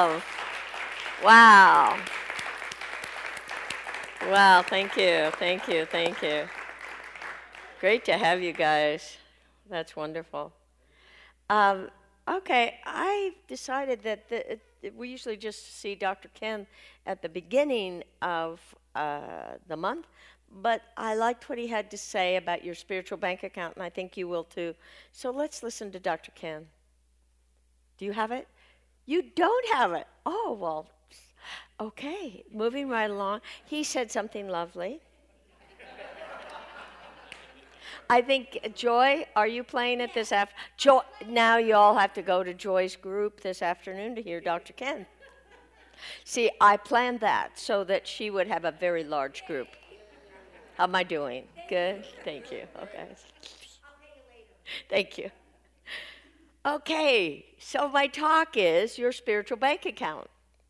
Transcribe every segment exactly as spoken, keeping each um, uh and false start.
love. Wow. Wow, thank you, thank you, thank you. Great to have you guys. That's wonderful. Um, okay, I decided that the, it, we usually just see Doctor Ken at the beginning of uh, the month, but I liked what he had to say about your spiritual bank account, and I think you will too. So let's listen to Doctor Ken. Do you have it? You don't have it. Oh, well, okay. Moving right along. He said something lovely. I think, Joy, are you playing it this afternoon? Joy, now you all have to go to Joy's group this afternoon to hear Doctor Ken. See, I planned that so that she would have a very large group. How am I doing? Good? Thank you. Okay. Thank you. Okay, so my talk is your spiritual bank account.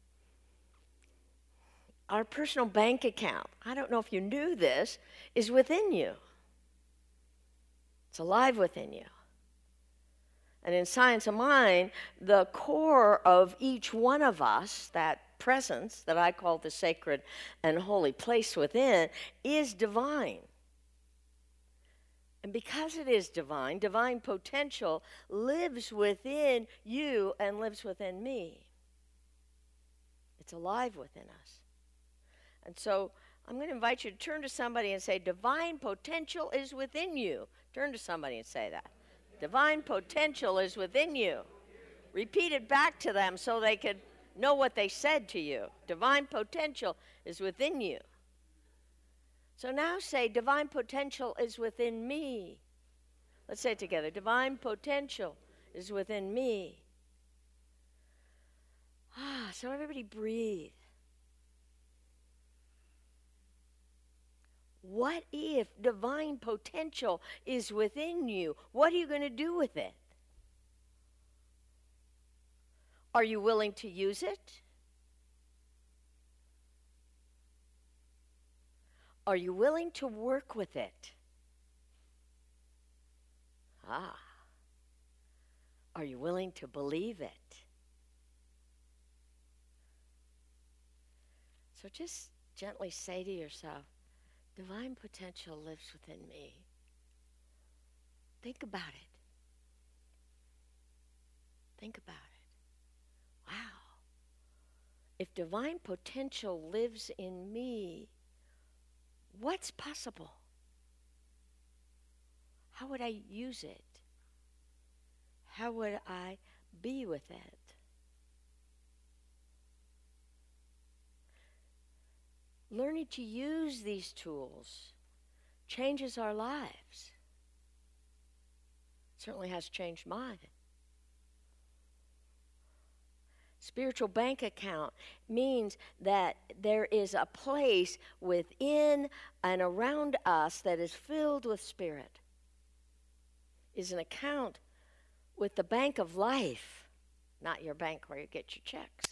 Our personal bank account, I don't know if you knew this, is within you. It's alive within you. And in Science of Mind, the core of each one of us, that presence that I call the sacred and holy place within, is divine. And because it is divine, divine potential lives within you and lives within me. It's alive within us. And so I'm going to invite you to turn to somebody and say, divine potential is within you. Turn to somebody and say that. Divine potential is within you. Repeat it back to them so they could know what they said to you. Divine potential is within you. So now say, divine potential is within me. Let's say it together. Divine potential is within me. Ah, so everybody breathe. What if divine potential is within you? What are you going to do with it? Are you willing to use it? Are you willing to work with it? Ah. Are you willing to believe it? So just gently say to yourself, divine potential lives within me. Think about it. Think about it. Wow. If divine potential lives in me, what's possible? How would I use it? How would I be with it? Learning to use these tools changes our lives. Certainly has changed mine. Spiritual bank account means that there is a place within and around us that is filled with spirit. Is an account with the bank of life, not your bank where you get your checks.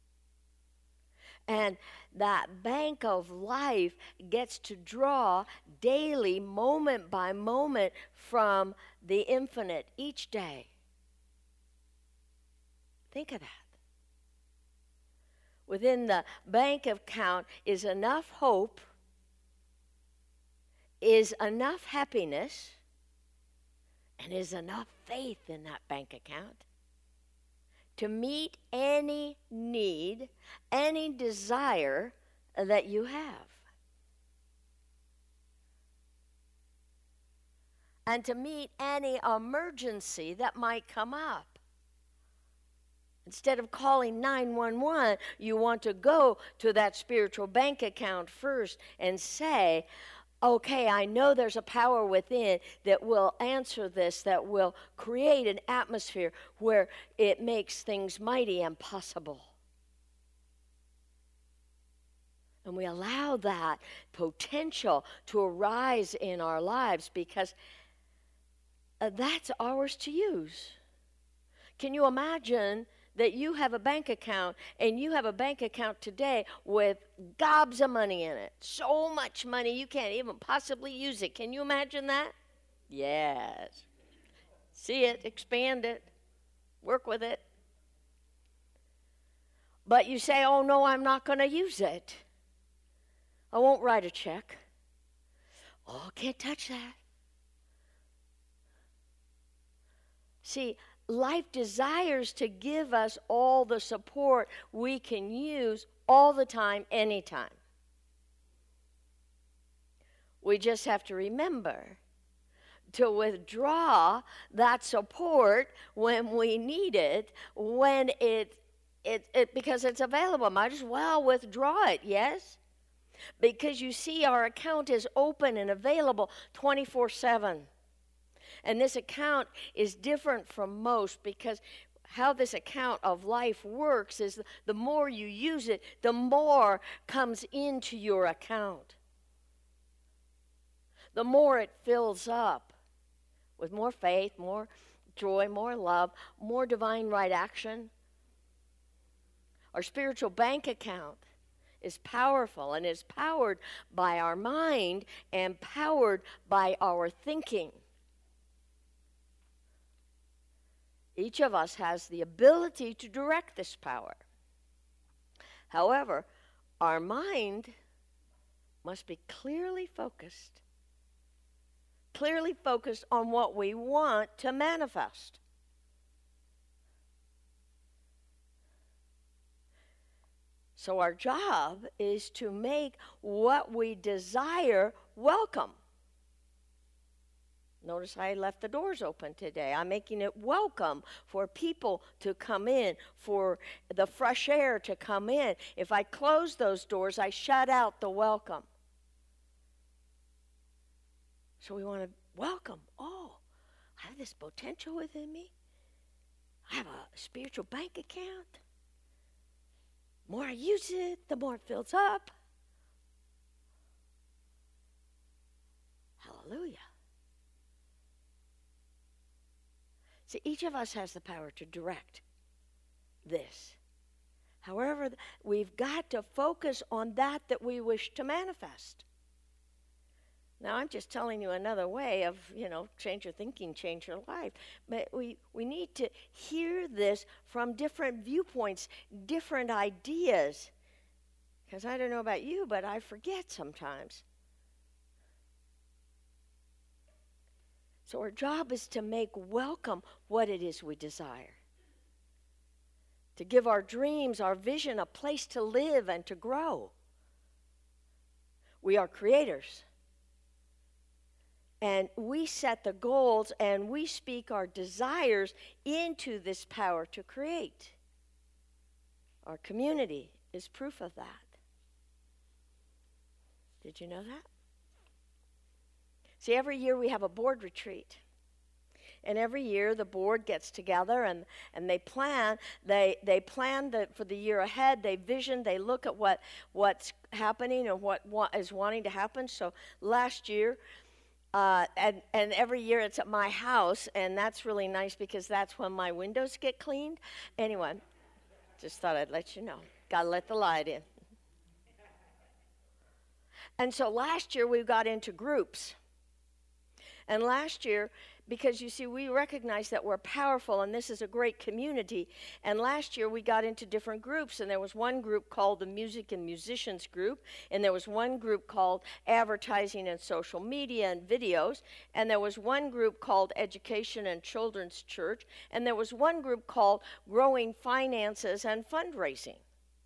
And that bank of life gets to draw daily, moment by moment, from the infinite each day. Think of that. Within the bank account is enough hope, is enough happiness, and is enough faith in that bank account to meet any need, any desire that you have. And to meet any emergency that might come up. Instead of calling nine one one, you want to go to that spiritual bank account first and say, okay, I know there's a power within that will answer this, that will create an atmosphere where it makes things mighty and possible. And we allow that potential to arise in our lives because uh, that's ours to use. Can you imagine that you have a bank account and you have a bank account today with gobs of money in it? So much money you can't even possibly use it. Can you imagine that? Yes. See it, expand it, work with it. But you say, oh, no, I'm not going to use it. I won't write a check. Oh, can't touch that. See, life desires to give us all the support we can use all the time, anytime. We just have to remember to withdraw that support when we need it, when it, it, it because it's available. Might as well withdraw it, yes? Because you see, our account is open and available twenty-four seven. And this account is different from most, because how this account of life works is the more you use it, the more comes into your account. The more it fills up with more faith, more joy, more love, more divine right action. Our spiritual bank account is powerful and is powered by our mind and powered by our thinking. Each of us has the ability to direct this power. However, our mind must be clearly focused. Clearly focused on what we want to manifest. So our job is to make what we desire welcome. Notice I left the doors open today. I'm making it welcome for people to come in, for the fresh air to come in. If I close those doors, I shut out the welcome. So we want to welcome. Oh, I have this potential within me. I have a spiritual bank account. The more I use it, the more it fills up. Hallelujah. See, each of us has the power to direct this. However, we've got to focus on that that we wish to manifest. Now, I'm just telling you another way of, you know, change your thinking, change your life. But we, we need to hear this from different viewpoints, different ideas. Because I don't know about you, but I forget sometimes. So our job is to make welcome what it is we desire. To give our dreams, our vision, a place to live and to grow. We are creators. And we set the goals and we speak our desires into this power to create. Our community is proof of that. Did you know that? See, every year we have a board retreat. And every year the board gets together and, and they plan. They they plan the, for the year ahead. They vision. They look at what what's happening and what, what is wanting to happen. So last year, uh, and, and every year it's at my house. And that's really nice because that's when my windows get cleaned. Anyway, just thought I'd let you know. Got to let the light in. And so last year we got into groups. And last year, because you see, we recognize that we're powerful and this is a great community. And last year we got into different groups, and there was one group called the Music and Musicians Group, and there was one group called Advertising and Social Media and Videos, and there was one group called Education and Children's Church, and there was one group called Growing Finances and Fundraising.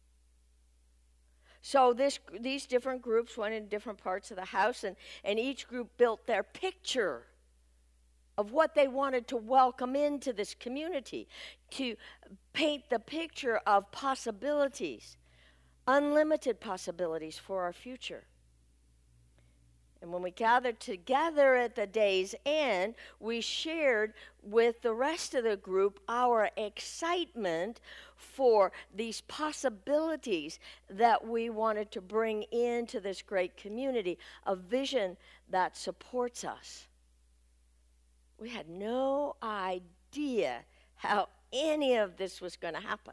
So this, these different groups went in different parts of the house, and, and each group built their picture of what they wanted to welcome into this community, to paint the picture of possibilities, unlimited possibilities for our future. And when we gathered together at the day's end, we shared with the rest of the group our excitement for these possibilities that we wanted to bring into this great community, a vision that supports us. We had no idea how any of this was going to happen.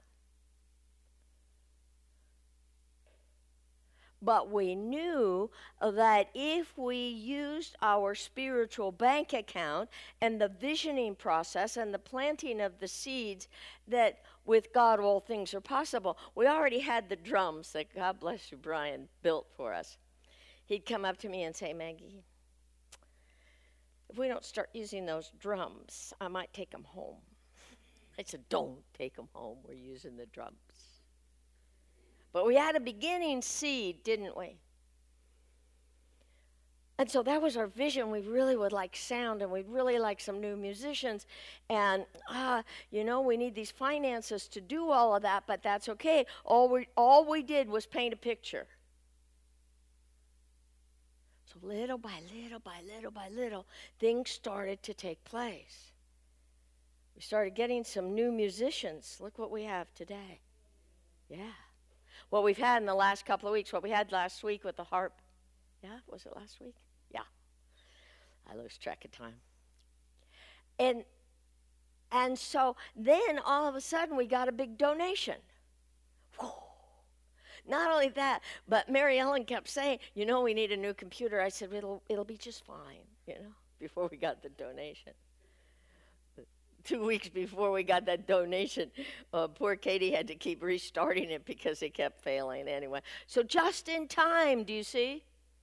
But we knew that if we used our spiritual bank account and the visioning process and the planting of the seeds, that with God, all things are possible. We already had the drums that, God bless you, Brian, built for us. He'd come up to me and say, Maggie, if we don't start using those drums, I might take them home. I said, don't take them home. We're using the drums. But we had a beginning seed, didn't we? And so that was our vision. We really would like sound, and we'd really like some new musicians. And, uh, you know, we need these finances to do all of that, but that's okay. All we, all we did was paint a picture. So little by little by little by little, things started to take place. We started getting some new musicians. Look what we have today. Yeah. What we've had in the last couple of weeks, what we had last week with the harp. Yeah, was it last week? Yeah. I lose track of time. And and so then all of a sudden we got a big donation. Whoa. Not only that, but Mary Ellen kept saying, you know, we need a new computer. I said, it'll it'll be just fine, you know, before we got the donation. Two weeks before we got that donation, uh, poor Katie had to keep restarting it because it kept failing anyway. So just in time, do you see?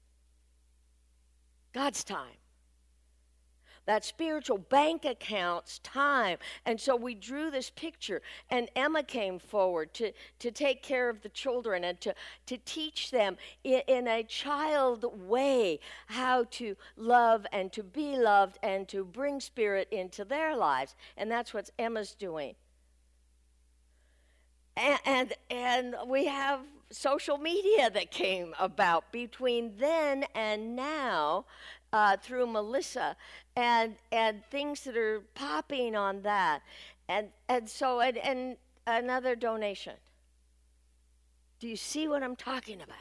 God's time. That spiritual bank account's time. And so we drew this picture, and Emma came forward to, to take care of the children and to, to teach them in, in a child way how to love and to be loved and to bring spirit into their lives. And that's what Emma's doing. And, and, and we have social media that came about between then and now uh, through Melissa, and and things that are popping on that, and and so and, and another donation. Do you see what I'm talking about?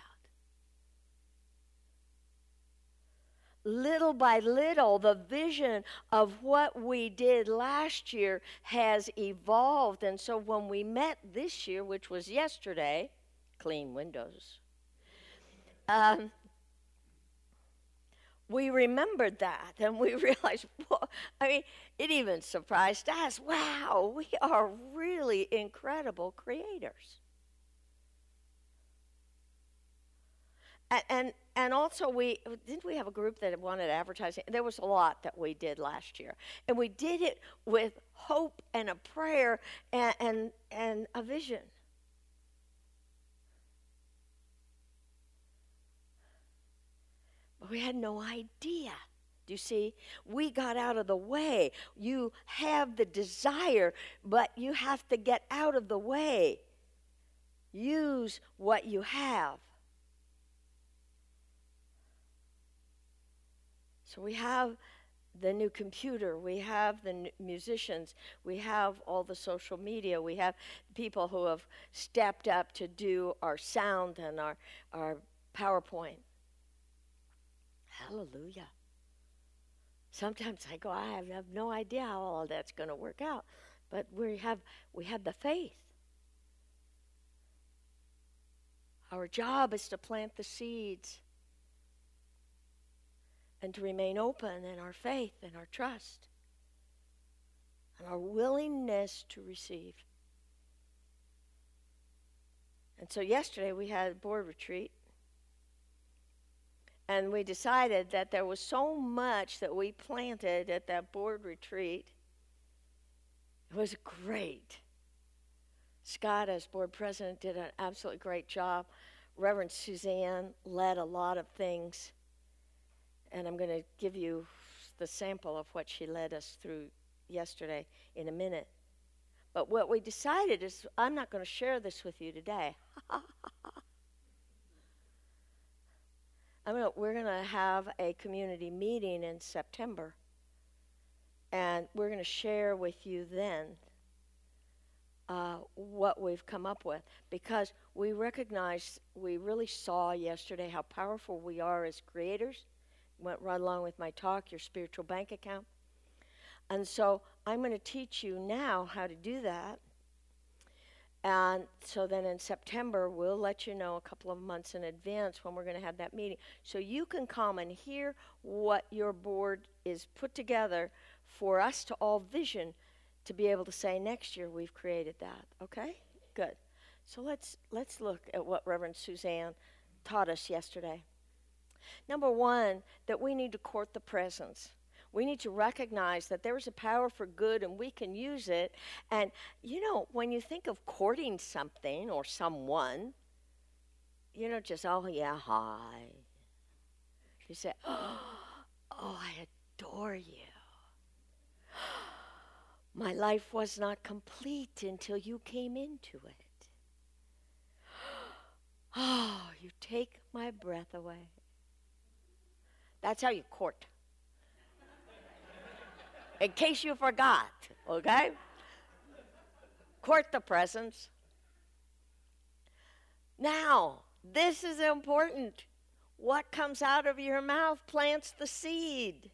Little by little, the vision of what we did last year has evolved, and so when we met this year, which was yesterday, clean windows, um, we remembered that, and we realized, well, I mean, it even surprised us. Wow, we are really incredible creators. And, and and also, we didn't we have a group that wanted advertising? There was a lot that we did last year, and we did it with hope and a prayer and and, and a vision. But we had no idea. Do you see? We got out of the way. You have the desire, but you have to get out of the way. Use what you have. So we have the new computer, we have the n- musicians, we have all the social media, we have people who have stepped up to do our sound and our, our PowerPoint. Hallelujah. Sometimes I go, I have, have no idea how all that's going to work out, but we have we have the faith. Our job is to plant the seeds and to remain open in our faith and our trust and our willingness to receive. And so yesterday we had a board retreat, and we decided that there was so much that we planted at that board retreat. It was great. Scott, as board president, did an absolutely great job. Reverend Suzanne led a lot of things. And I'm going to give you the sample of what she led us through yesterday in a minute. But what we decided is, I'm not going to share this with you today. I'm gonna, we're going to have a community meeting in September. And we're going to share with you then uh, what we've come up with. Because we recognize, we really saw yesterday how powerful we are as creators. Went right along with my talk, your spiritual bank account. And so I'm going to teach you now how to do that. And so then in September, we'll let you know a couple of months in advance when we're going to have that meeting. So you can come and hear what your board is put together for us to all vision to be able to say next year we've created that. Okay? Good. So let's let's look at what Reverend Suzanne taught us yesterday. Number one, that we need to court the presence. We need to recognize that there is a power for good and we can use it. And, you know, when you think of courting something or someone, you know, just, oh, yeah, hi. You say, oh, I adore you. My life was not complete until you came into it. Oh, you take my breath away. That's how you court. In case you forgot, okay? Court the presence. Now, this is important. What comes out of your mouth plants the seed.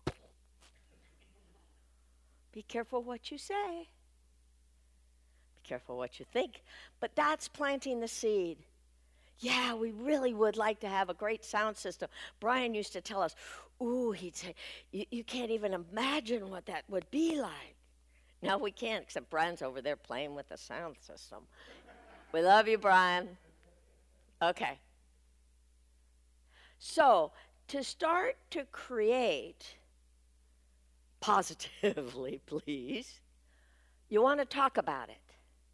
Be careful what you say. Be careful what you think. But that's planting the seed. Yeah, we really would like to have a great sound system. Brian used to tell us, ooh, he'd say, you, you can't even imagine what that would be like. No, we can't, except Brian's over there playing with the sound system. We love you, Brian. Okay. So, to start to create positively, please, you want to talk about it.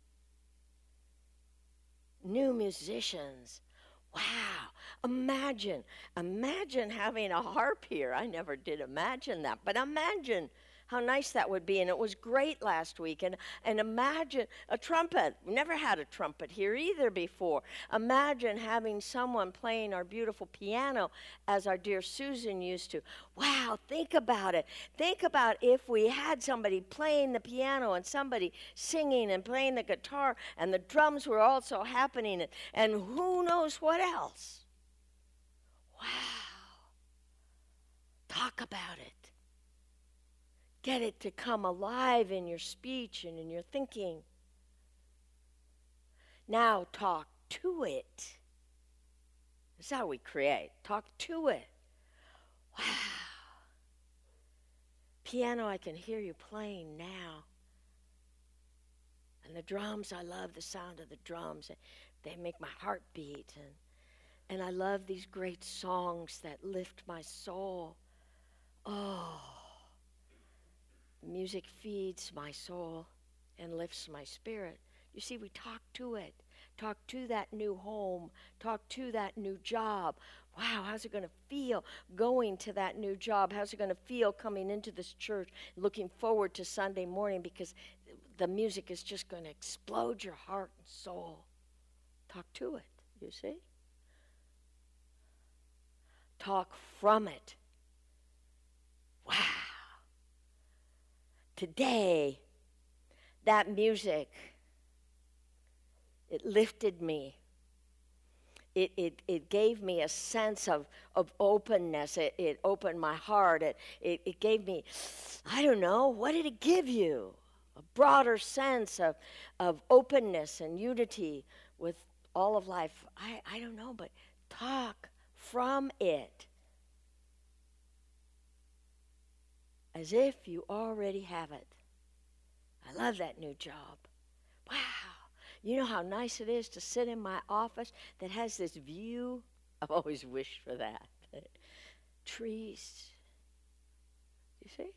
New musicians. Wow. Imagine, imagine having a harp here. I never did imagine that, but imagine how nice that would be. And it was great last week. And, and imagine a trumpet. We never had a trumpet here either before. Imagine having someone playing our beautiful piano as our dear Susan used to. Wow, think about it. Think about if we had somebody playing the piano and somebody singing and playing the guitar and the drums were also happening and, and who knows what else. Wow. Talk about it. Get it to come alive in your speech and in your thinking. Now talk to it. That's how we create. Talk to it. Wow. Piano, I can hear you playing now. And the drums, I love the sound of the drums. They make my heart beat. And, and I love these great songs that lift my soul. Oh. Music feeds my soul and lifts my spirit. You see, we talk to it. Talk to that new home. Talk to that new job. Wow, how's it going to feel going to that new job? How's it going to feel coming into this church, looking forward to Sunday morning because the music is just going to explode your heart and soul. Talk to it, you see? Talk from it. Wow. Today, that music, it lifted me. It, it, it gave me a sense of, of openness. It, it opened my heart. It, it, it gave me, I don't know, what did it give you? A broader sense of, of openness and unity with all of life. I, I don't know, but talk from it. As if you already have it. I love that new job. Wow. You know how nice it is to sit in my office that has this view? I've always wished for that. Trees. You see?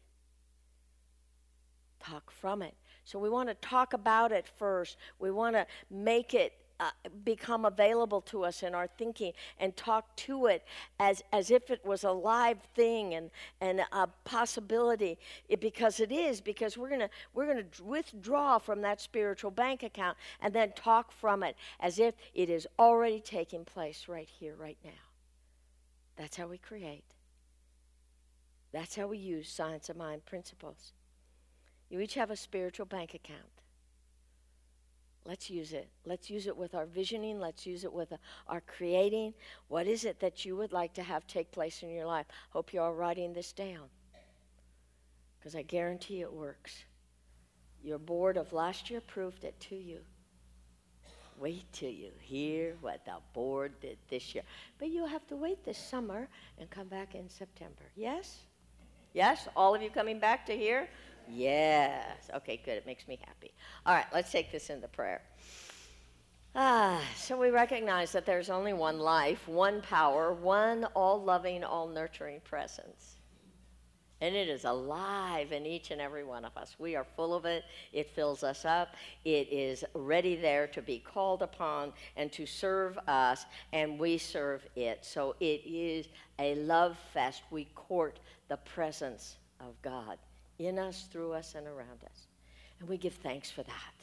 Talk from it. So we want to talk about it first. We want to make it Uh, become available to us in our thinking and talk to it as, as if it was a live thing and, and a possibility it, because it is, because we're going to we're going to withdraw from that spiritual bank account and then talk from it as if it is already taking place right here, right now. That's how we create. That's how we use science of mind principles. You each have a spiritual bank account. Let's use it. Let's use it with our visioning. Let's use it with uh, our creating. What is it that you would like to have take place in your life? Hope you're all writing this down, because I guarantee it works. Your board of last year proved it to you. Wait till you hear what the board did this year. But you'll have to wait this summer and come back in September. Yes? Yes? All of you coming back to here? Yes. Okay, good. It makes me happy. All right, let's take this into prayer. Ah, so we recognize that there's only one life, one power, one all-loving, all-nurturing presence. And it is alive in each and every one of us. We are full of it. It fills us up. It is ready there to be called upon and to serve us, and we serve it. So it is a love fest. We court the presence of God in us, through us, and around us. And we give thanks for that.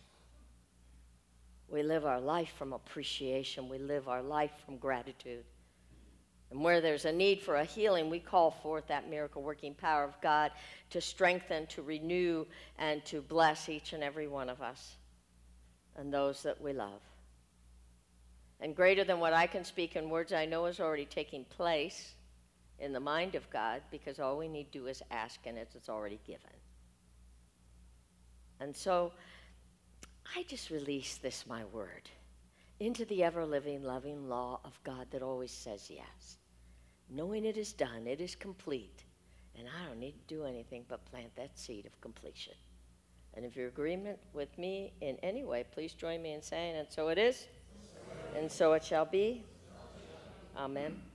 We live our life from appreciation. We live our life from gratitude. And where there's a need for a healing, we call forth that miracle-working power of God to strengthen, to renew, and to bless each and every one of us and those that we love. And greater than what I can speak in words, I know is already taking place in the mind of God, because all we need to do is ask, and it's, it's already given. And so I just release this, my word, into the ever-living, loving law of God that always says yes. Knowing it is done, it is complete, and I don't need to do anything but plant that seed of completion. And if you're in agreement with me in any way, please join me in saying, and so it is, and so it shall be. Amen.